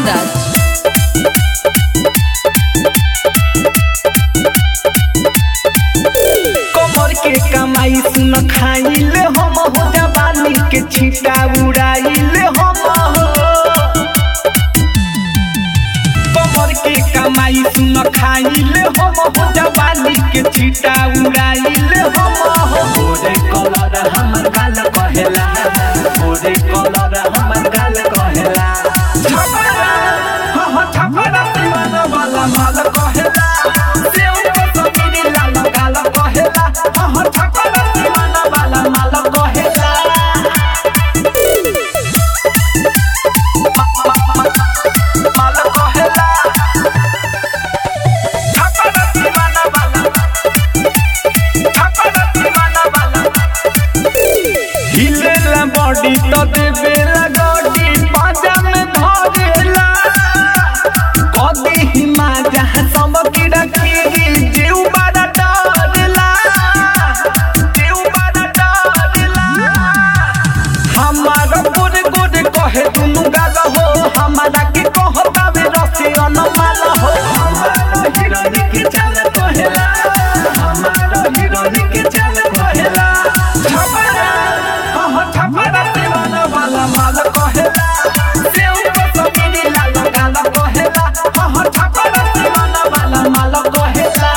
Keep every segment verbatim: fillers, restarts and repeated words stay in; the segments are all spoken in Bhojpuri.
कुंदन कमर के कमाई सुन खाइले हम हो जवानी के छीटा उड़ाइले हम हो कमर के कमाई सुन खाइले हम हो जवानी के छीटा उड़ाइले हम हो गोरे कलर हमर गाल कहेला गोरे कलर हमर गाल कहेला छपरा हो छपरा दीवाना वाला माल कहेला सेउ को समीरी लाल गाल कहेला हो छपरा दीवाना वाला माल कहेला माल कहेला छपरा दीवाना वाला छपरा दीवाना वाला हिलेला बॉडी तो देवेला गॉडी पाजा में धरेला कदी हिमा जहां सब कीड़ा कीड़ी जीव बड़ा डरेला जीव बड़ा डरेला हमारा गोरे गोरे कहे दुनु गाल हो हमारा के कहतावे रसे अनमाल हो हमारा हिरनी के चाल कहेला हमारा हिरनी के चाल कहेला छपरा हो छपरा दीवाना वाला माल कहेला सेउ को समीरी लाल गाल कहेला हो छपरा दीवाना वाला माल कहेला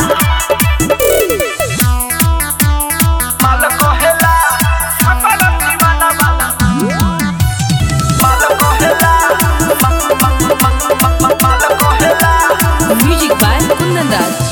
माल कहेला छपरा दीवाना वाला माल कहेला माल कहेला music by Kundan Das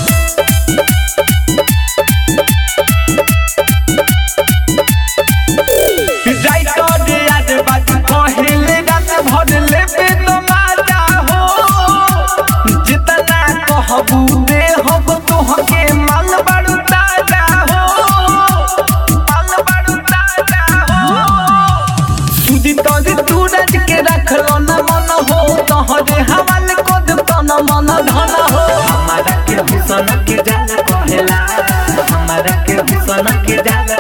writer दे आज बात कहेले रात भर लेबे तो माजा हो जितना कहबू दे हब तोहके माल बड़ू ताजा हो माल बड़ू ताजा हो सुदी तोरी सूरज के रखलो न मन हो तोहरे हवाले को दे तन मन धन हो हमारा के हुसन के जाल कहेला हमारा के हुसन के जाल